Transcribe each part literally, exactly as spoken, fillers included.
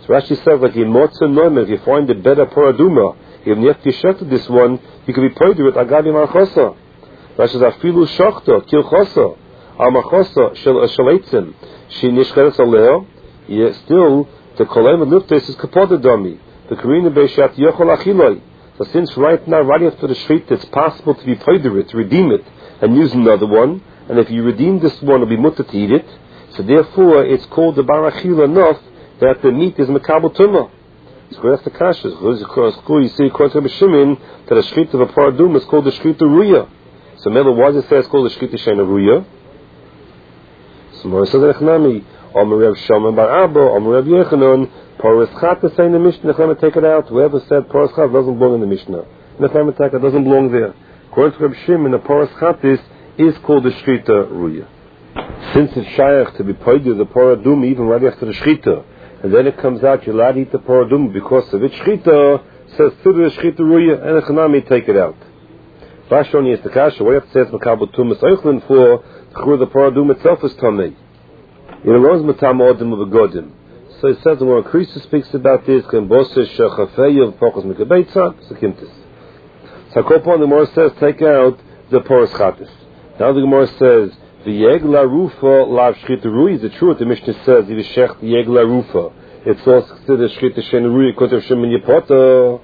So Rashi says, like in Motza Noimer, if you find a better paraduma, even if you shechted this one, you can be paid with Agabi Marchosa. Rashi says, Afilu Shochta, Kilchosa, Amachosa, Shaleitzim, She Nishcheres Aleo, yet still, the Kolem and Liftes is Kapodadami, the Karina Beishat Yochol Achiloi. So since right now, right after the Shrit, it's possible to be paid with it, to redeem it, and use another one, and if you redeem this one, it'll be mutter to eat it, so therefore, it's called the Barachil enough that the meat is Mekabel Tumah. So that's the Kashas. You see, according to Shimon, that a Shrit of a Paradum is called the Shrit Ruya. So Mela, why does it say it's called the Shrit Shena Ruya? So Mora says, Echnami, Omer Reb Shimon Bar Abba, Omer Reb Yechanon, Paras Chat is saying the Mishnah, Echnami take it out. Whoever said Paras Chat doesn't belong in the Mishnah. Echnami take it doesn't belong there. According to Reb Shimon, the Paras Chat is, is called the Shrit Ruya. Since it's Shaykh to be paid with the Paradum even right after the Shchita, and then it comes out, you're allowed to eat the Paradum because of it Shchita, says to the Shchita Ruya, and the Chanami take it out. Vashoni is the Kasha, what you have to say is Makabal Tumas Eichlin for, the Paradum itself is Tamei. You know, Rose Matam Odim of a Godim. So it says, when Krista speaks about this, Kan Bosses Shachafeyev, Pokos Mikabeitza, Sakimtis. So Kopon, the Gemara says, take out the Paras Chatis. Now the Gemara says, the Yegla Rufa Lav Shchita Rui. Is it true what the Mishnah says? If you shecht Yegla Rufa, it's also considered Shchita Shena Rui according to Shimon Yipota.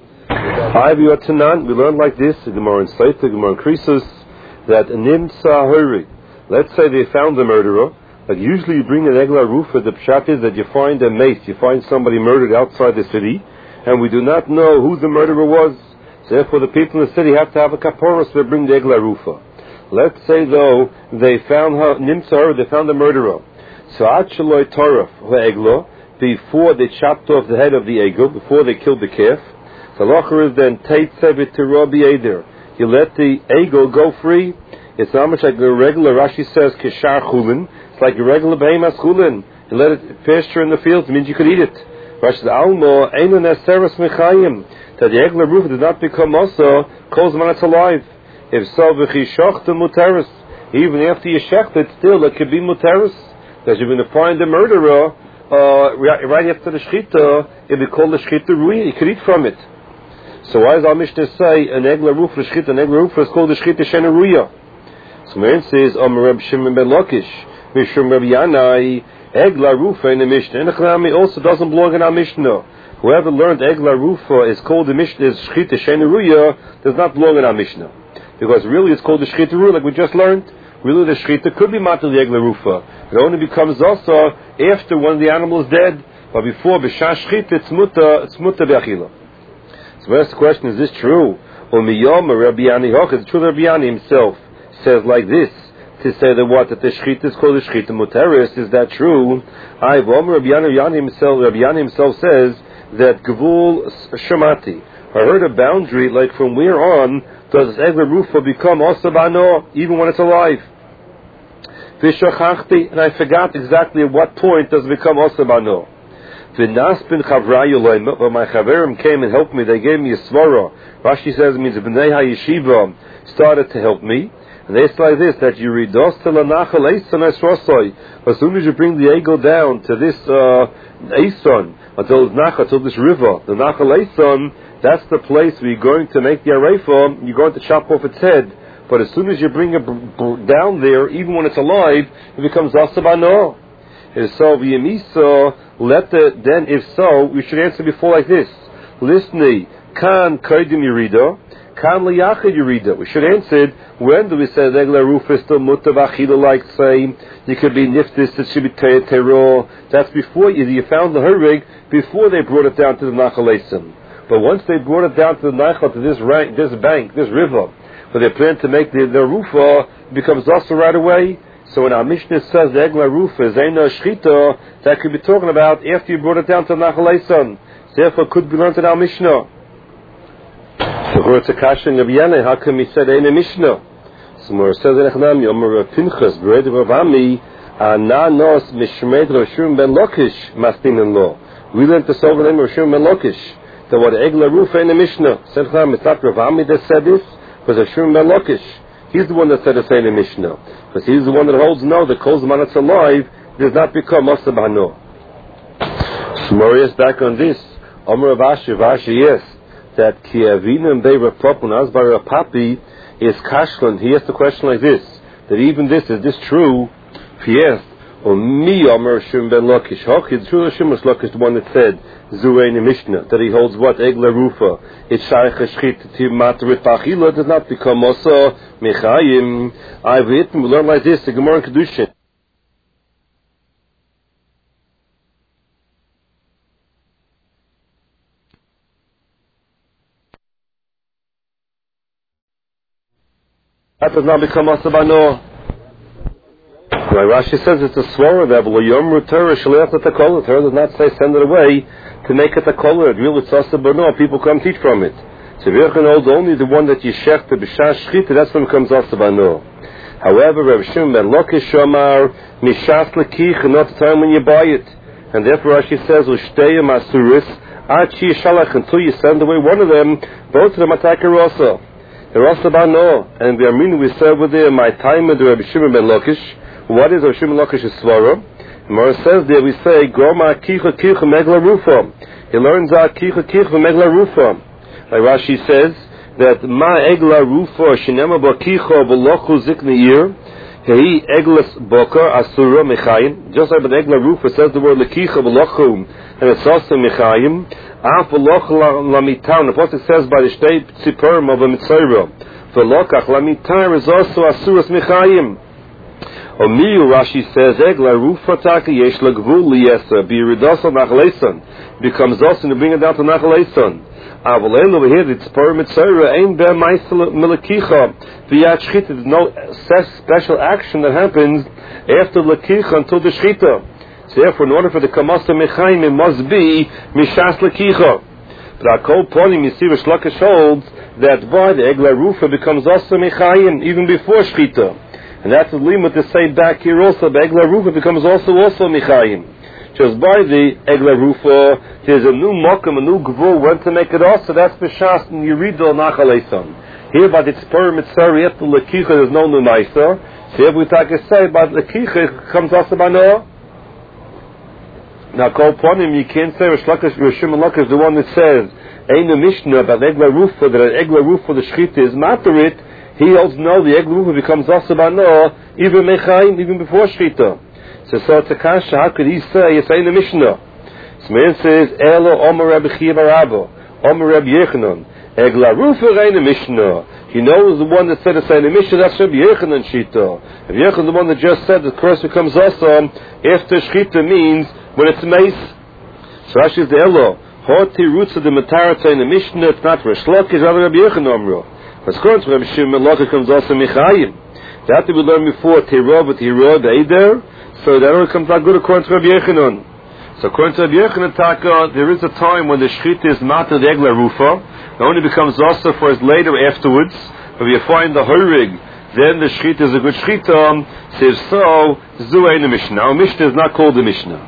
I be Tanan. We learned like this. The Gemara in Saita, the Gemara in Krisus, that Nimsa Huri. Let's say they found the murderer. But usually you bring an Egla Rufa. The pshat is that you find a mace, you find somebody murdered outside the city, and we do not know who the murderer was. So therefore, the people in the city have to have a kapora, so they bring the Egla Rufa. Let's say though they found her nimsar, they found the murderer. So acheloi toraf eglo, before they chopped off the head of the egel, before they killed the calf. So lacher is then tait sebit to Rabbi Eder. You let the egel go free. It's not much like the regular. Rashi says kishar chulin. It's like a regular behemoth chulin. You let it pasture in the fields. It means you could eat it. Rashi says almo einu neseres mechayim. That the egel roof did not become also calls when it's alive. If so, v'chishoch to muteris, even after you shecht it, still it could be muteris. Because you're going to find the murderer uh, right after the shchita, it'll be called the shchita ruya. You could eat from it. So why does our Mishnah say an egla roof for shchita, an egla roof is called the shchita shena ruya? So Marin says, Om Reb Shimon ben Lakish, Mishum Reb Yanai, egla rufa in the Mishnah. And the Chanami also doesn't belong in our Mishnah. Whoever learned egla rufa is called the Mishnah is shchita shena ruya, does not belong in our Mishnah. Because really it's called the Shchita Rufa, like we just learned. Really the Shchita could be Matal Yegla Rufa. It only becomes also after when the animal is dead. But before, B'shah Shchita, it's Mutta, it's Mutta B'achila. So first the question, is this true? Or Miyom, or Rabbi Yani Hoch, it's true that Rabbi Yani himself says like this, to say that what, that the Shchita is called the Shchita Muteris, is that true? I, Rabbi Yani himself, Rabbi Yani himself says that Gvul Shamati. I heard a boundary, like from where on does Egla Rufa become Osabano, even when it's alive? Vishachachti, and I forgot exactly at what point does it become Osabano. V'nas bin Chavrayu, but my Chaverim came and helped me, they gave me a svara. Rashi says it means B'nei HaYeshiva started to help me. And they say like this, that you read Dos Telanachal Eisan Esrosoi. As soon as you bring the eagle down to this uh, Eisan, until Nachal, until this river, the Nachal Eisan, that's the place where you're going to make the arefa, you're going to chop off its head. But as soon as you bring it b- b- down there, even when it's alive, it becomes asabano. If so, v'yemisa, let the, then if so, we should answer before like this. Listni, kan kaidim yurida, kan liyachid yurida. We should answer it, when do we say regla rufa still mutavachila, like say, you could be niftis, it should be te'etero. That's before you, you found the herrig, before they brought it down to the nachalesim. But once they brought it down to the Nachal, to this rank, this bank, this river, where they plan to make the, the rufa, it becomes also right away. So when our Mishnah says the Egla rufa is Eina Shchita, that could be talking about after you brought it down to the Nachal Eisan. Therefore, could be learned in our Mishnah. So what's a kasha in Rabbi Yanai? How come he said Eina Mishnah? So where it says in Echnami, Omer Pinchas, Bered Ravami, Ana Nos Mishmed Roshim Ben Lokish, Mastin in law. We learned the soul name of Roshim Ben Lokish. So what Egla Rufa in the Mishnah said, it's not Ravami that said this, but Hashim Ben Lakish. He's the one that said it in the Mishnah, because he's the one that holds no, that calls the man that's alive does not become Masabano. Smorius back on this. Omer Avashi, Avashi, yes, that Kiavinam Beirapapun Asbar Papi is Kashlan. He asked the question like this: that even this, is this true? He asked, or me Omer Shim Ben Lakish. Hoki, the true Shim Lakish, the one that said Zurein Mishnah, that he holds what Egla Rufa. It's Shaykh Shchit to Matrit Pachila does not become also Mechayim. I've written, we learn like this, the Gemara in Kedushin. That does not become Asabano. Like Rashi says, it's a swara level. Yom Rutera Shaliach at the Kola. Torah does not say send it away to make it a Kola. It really it's Asabano. People come teach from it. So if you can hold only the one that you shech to B'Shah Shchita, that's when it becomes Asabano. However, Rav Shimon ben Lakish Shomar Mishas Lekich, not the time when you buy it. And therefore Rashi says, Ushteyim Asuris Achi Shalach, until you send away one of them, both of them attack also. They're also Bano, and we are meaning we said with there, my time with Rabbi Shimon ben Lakish. What is Rabbi Shimon ben Lakish's svara? Mara says there, we say, Goma Kicha Kicha Megla Rufa. He learns out Kicha Kicha Megla Rufa. Like Rashi says, that Ma Egla Rufa Shinema Bakicha B'Lochu Zikneir, Hei Eglas Boka Asura Mechayim. Just like the Egla Rufa says the word Lekicha B'Lochu, and it's also Mechayim. Af B'Loch Lamitan. The Prophet says by the state Tzipurim of a Mitzayra. V'Lokach Lamitan is also Asuras Mechayim. Omiyu Rashi says Egla Rufa Taka Yesh Lagvul Liyesa B'Yiridosa Nachaleson becomes also to bring it down to Nachaleson. Avalel over here the Tzipurim Mitzayra Ein Be Ma'isel Melekicha V'Yat Shchita. There's no special action that happens after Lekicha until the Shchita. So therefore, in order for the Kamasa Mechaim, it must be Mishas Lekicha. But our Kol Ponim, you see, Rish Lakish holds that by the Egla Rufa becomes also Mechaim, even before Shchita. And that's the limit to say back here also, the Egla Rufa becomes also also Mechaim. Just by the Egla Rufa, there's a new Mokum, a new Gvul, when to make it also, that's Mishas and Yerido Nachaleson. Here by the Tzipurim Mitzayra, after Lekicha, there's no new Maisa. So here we talk to say, by Lekicha, comes also by Noah. Now, Kol Ponim, you can't say Rish Lakish, Rish Shimon Lakish, the one that says, Ein a Mishnah about Egla Rufa, that an Egla Rufa, the Shchita is Materit. He holds no, the Egla Rufa becomes Asabano, even Mechaim, even before Shchita. So, so it's a kasha, how could he say it's Ein a Mishnah? So, man says, Elo Omer Rabbi Chiya bar Abba, Omer Rabbi Yechanan, Egla Rufa Ein a Mishnah. He knows the one that said it's Ein a Mishnah, that's Rabbi Yechanan Shchita. If Yechanan, the one that just said the curse becomes Asam, after Shchita means when it's mace. So Rashi is the Elo. Hoti roots of the Matarata in the Mishnah, it's not Rish Lakish, rather Rabbi Yechanan Omro. But according to Rabbi Shimon ben Lakish comes also Mechayim. That we learned before, Teirah, but Teirah, the Eider, so that only comes out good according to Rabbi Yechanan. So according to Rabbi Yechanan Taka, there is a time when the Shchita is Mata the Egla Rufa. It only becomes also for us later afterwards. But we find the Horig, then the Shchita is a good Shchita. So if so, Zu Ein a Mishnah. Our Mishnah is not called the Mishnah.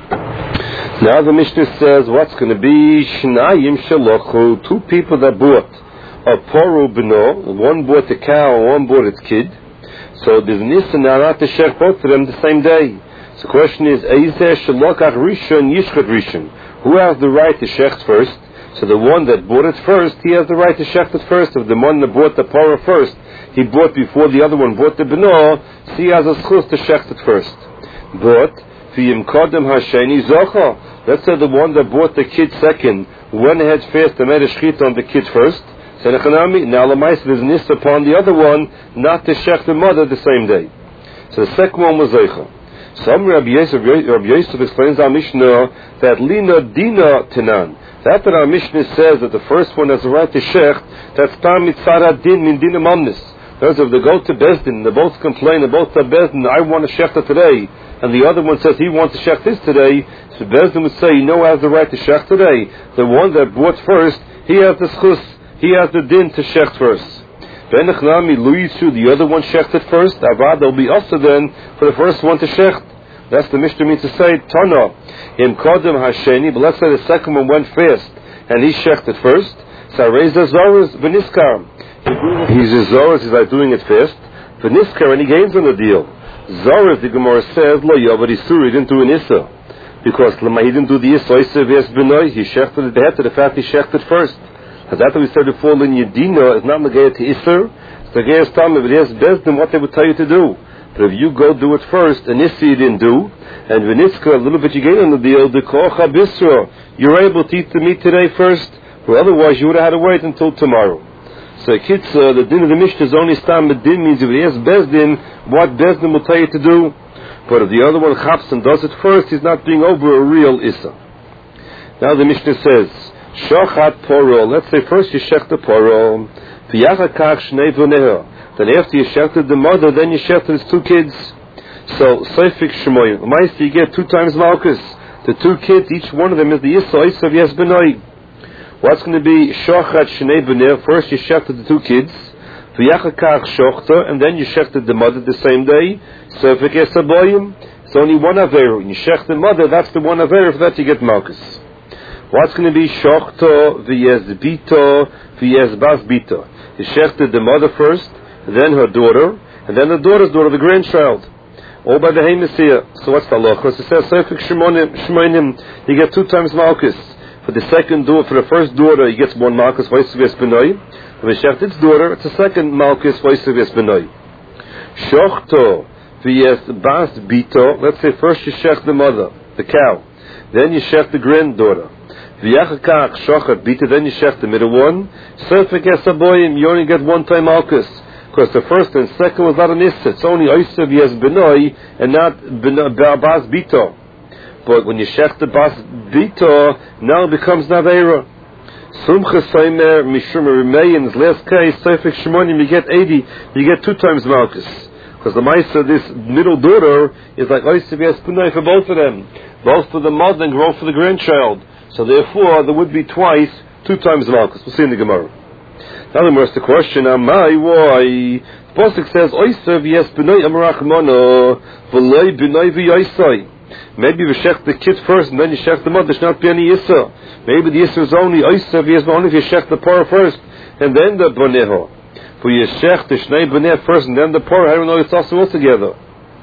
Now the Mishnah says what's going to be Shnayim Shalochu, two people that bought a Poru Beno, one bought a cow and one bought its kid. So there's Nisan Narat to shech both of them the same day. So the question is, Eizeh Shalokach Rishon Yishchat Rishon. Who has the right to shecht first? So the one that bought it first, he has the right to shecht it first. If the one that bought the Poru first, he bought before the other one bought the Beno, so he has a schus to shecht it first. But let's say the one that bought the kid second went ahead fast and made a shchita on the kid first. So now Lamais there's nis upon the other one not to shech the mother the same day. So the second one was Zeicha. Some Rabbi Yosef, Rabbi Yosef explains our Mishnah that Lina Dina Tenan. That that our Mishnah says that the first one has the right to shech, that's Tam Mitzara Din Min Din Amamnis. Those if they go to Bezdin, they both complain, they both say Bezdin, I want to shech today. And the other one says he wants to shech this today, so Bezdin would say, you know, has the right to shech today. The one that bought first, he has the schus, he has the din to shech first. Benachnami Luisu, the other one shechted first, Avad, there'll be also then for the first one to shecht. That's the Mishnah means to say, Tana, Im Kodem Hasheni, but let's say the second one went fast, and he shechted first, so Reza Zoras Veniskar. He's a Zoras, he's like doing it fast, Veniskar, and he gains on the deal. Zoras, the Gemara says, Lo Yavad Isur, he didn't do an Issa. Because Lama, he didn't do the Yisra Yisra V'Yes B'noi, he shechted it better, the fact he shechted first. As after we said before, in Yedina, it's not Nagaya to Isser, it's Nagaya to Tam, if it has Bezdin, what they would tell you to do. But if you go do it first, and Issa you didn't do, and V'Nitzka, a little bit you get on the deal, the Kocha Bisra, you're able to eat the meat today first, or otherwise you would have had to wait until tomorrow. So Kitzah, the din of the Mishnah is only Stam, but din means if it has Bezdin, what Bezdin will tell you to do. But if the other one chaps and does it first, he's not being over a real Issa. Now the Mishnah says, Shochat Poro, let's say first you shech the Poro, V'yachakach Shnei V'neha, then after you shechted the mother, then you shechted his two kids. So, Seifik Shemoyim, Maisi you get two times Malchus. The two kids, each one of them is the Issa, Issa of Yes Benoi. What's going to be Shochat Shnei V'neha? First you shechted the two kids, V'yachakach Shochta, and then you shechted the mother the same day. So if it gets a boyim, it's only one averu. You shech the mother, that's the one averu, for that you get malchus. What's going to be shochto, v'yez bito, v'yez bas bito? You shechted the mother first, then her daughter, and then the daughter's daughter, the grandchild. All by the Haimasiya. So what's the law? Because it says, Seifik Shemonim, you get two times malchus. For the second daughter, for the first daughter, he gets one malchus, v'yez benoi. For the shech its daughter, it's a second malchus, v'yez benoi. Shochto, V'yes bas bito, let's say first you shech the mother, the cow, then you shech the granddaughter. V'yachakach shochat bito, then you shech the middle one. Sefek esaboyim, you only get one time malchus, because the first and second was not an issa. It's only oisav yes benoi and not bas bito. But when you shech the bas bito, now it becomes naveira. Sumcha seimer mishum remei, in his last case, Sefek shemonim, you get eighty, you get two times malchus. Because the Maisa, this middle daughter, is like Oysev Yes Punai for both of them. Both for the mother and both for the grandchild. So therefore, there would be twice, two times Malchus. We'll see in the Gemara. Now the Gemara the question, Amai, why? The Pasuk says, Oysev Yes Punai Amarachmono, V'loi Bunai V'yoisai. Maybe you shech the kid first and then you shech the mother. There should not be any Yissa. Maybe the Yissa is only Oysev Yes, only if you shech the Parah first and then the Boneho. For you shech the Shnei B'nei first and then the Parah, I don't know, it's also all together.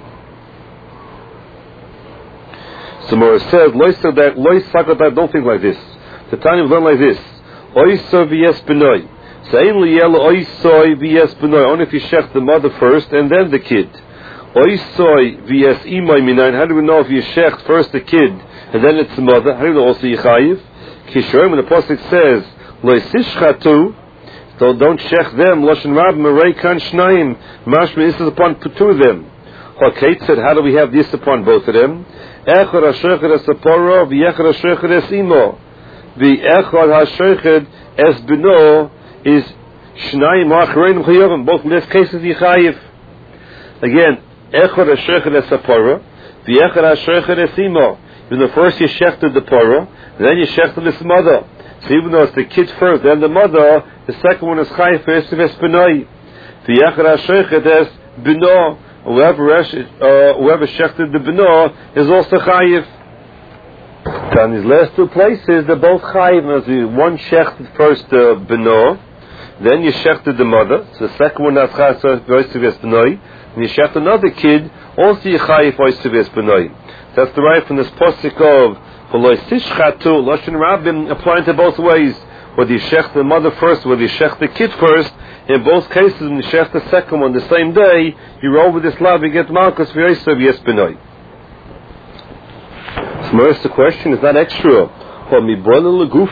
So Mora says, Loisa that, Loisa that, don't think like this. The time you've learned like this. Oisa v'yes B'noi. So ain't liyel oisoi v'yes B'noi, only if you shech the mother first and then the kid. Oisoi v'yes imay minayin, how do we know if you shech first the kid and then it's the mother? How do we know also yichayiv? Kishorim, when the Pasuk says, Loisishchatu, so don't shech them. Lashon Rab Merei Kan Shnayim. Mashma, this is upon two of them. Hakait said, how do we have this upon both of them? Echad hasheched es aporo, v'yechad hasheched es imo. V'echad hasheched es bino is Shnayim ha'achreinim chayavim. Both in this case is yichayiv. Again, echad hasheched es aporo, v'yechad hasheched es imo. In the first you shechted the poro, then you shechted his mother. So even though it's the kid first, then the mother, the second one is chayiv for Yisrael Benoi. The Yachar HaShechet es Bino, whoever uh, whoever shechted the Bino is also chayiv. So in these last two places, they're both chayiv. As one shechted first the uh, Bino, then you shechted the mother. So the second one is chayiv for Yisrael Benoi, and you shechted another kid, also you chayiv for Yisrael Benoi. That's derived from this posik of Lashon Rabbim, applying to both ways. Whether you shech the mother first, whether you shech the kid first, in both cases, when you shech the second one the same day, you roll with this love, you get Malchus for Yosef Yes Benoi. So, the question is not extra.